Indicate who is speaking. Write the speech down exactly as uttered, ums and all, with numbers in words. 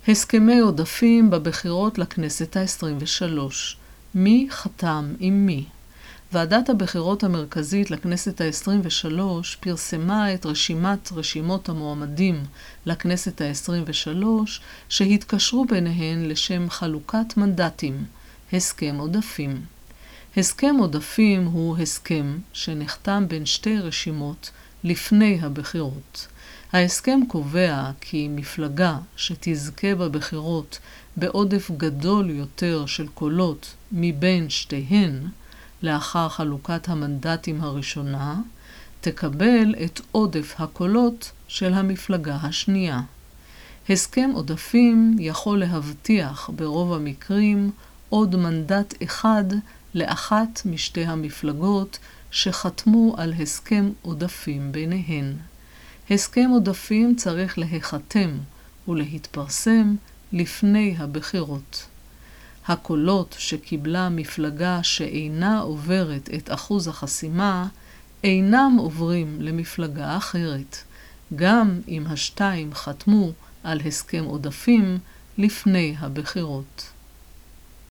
Speaker 1: הסכמי עודפים בבחירות לכנסת ה-עשרים ושלוש. מי חתם עם מי? ועדת הבחירות המרכזית לכנסת ה-עשרים ושלוש פרסמה את רשימת רשימות המועמדים לכנסת ה-עשרים ושלוש שהתקשרו ביניהן לשם חלוקת מנדטים, הסכם עודפים. הסכם עודפים הוא הסכם שנחתם בין שתי רשימות לפני הבחירות. ההסכם קובע כי מפלגה שתזכה בבחירות בעודף גדול יותר של קולות מבין שתיהן, לאחר חלוקת המנדטים הראשונה, תקבל את עודף הקולות של המפלגה השנייה. הסכם עודפים יכול להבטיח ברוב המקרים עוד מנדט אחד לאחת משתי המפלגות שחתמו על הסכם עודפים ביניהן. הסכם עודפים צריך להיחתם ולהתפרסם לפני הבחירות. הקולות שקיבלה מפלגה שאינה עוברת את אחוז החסימה אינם עוברים למפלגה אחרת, גם אם השתיים חתמו על הסכם עודפים לפני הבחירות.